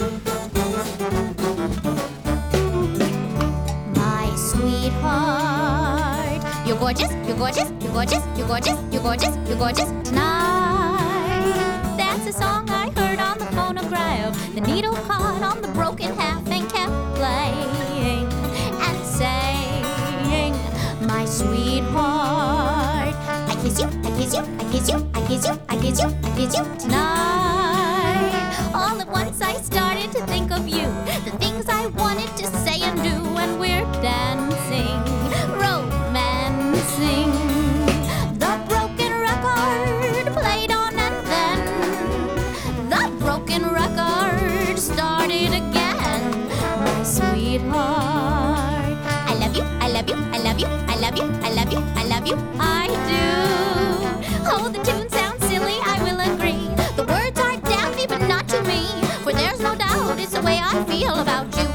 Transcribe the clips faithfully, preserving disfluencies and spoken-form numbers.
My sweetheart, you're gorgeous, you're gorgeous, you're gorgeous, you're gorgeous, you're gorgeous, you're gorgeous tonight. That's a song I heard on the phonograph. The needle caught on the broken half and kept playing and saying, my sweetheart, I kiss you, I kiss you, I kiss you, I kiss you, I kiss you, I kiss you tonight. All at once I started to think of you, the things I wanted to say and do, and we're dancing, romancing. The broken record played on and then the broken record started again. My sweetheart, I love you, I love you, I love you, I love you, I love you, I love you, I do. Oh, the tune sounds silly, I will agree. The words are daffy, but not to me, for there's no doubt it's the way I feel about you.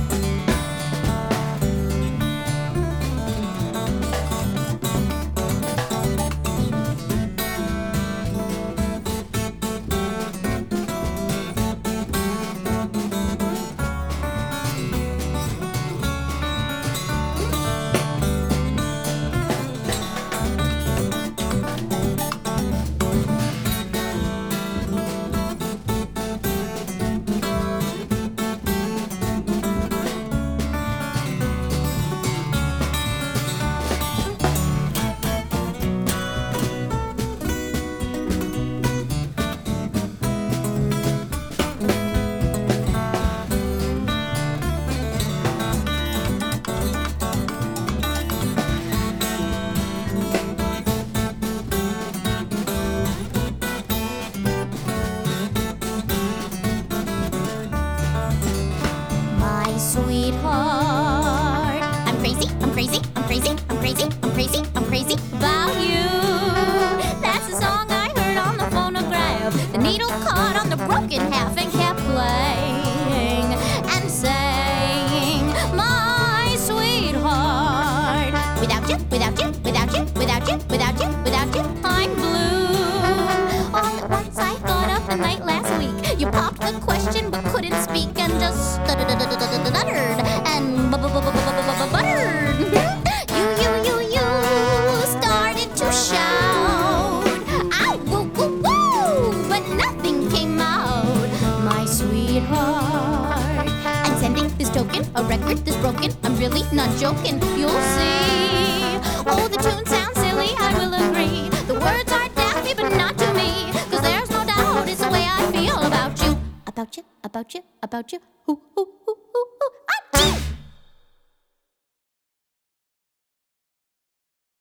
Sweetheart, I'm crazy, I'm crazy, I'm crazy, I'm crazy, I'm crazy, I'm crazy about you. That's the song I heard on the phonograph. The needle caught on the broken half and kept playing and saying, my sweetheart, without you, without you, without you, without you, without you, without you, I'm blue. All at once I thought of the night last week. You popped the question but couldn't speak and just stuttered and buttered. You, you, you, you started to shout, ow, woo, woo, woo, but nothing came out. My sweetheart, I'm sending this token, a record this broken. I'm really not joking, you'll see. Oh, the tune sounds silly, I will agree. The words are daffy, but not to me, 'cause there's no doubt it's the way I feel about you. About you, about you, about you, ooh, ooh.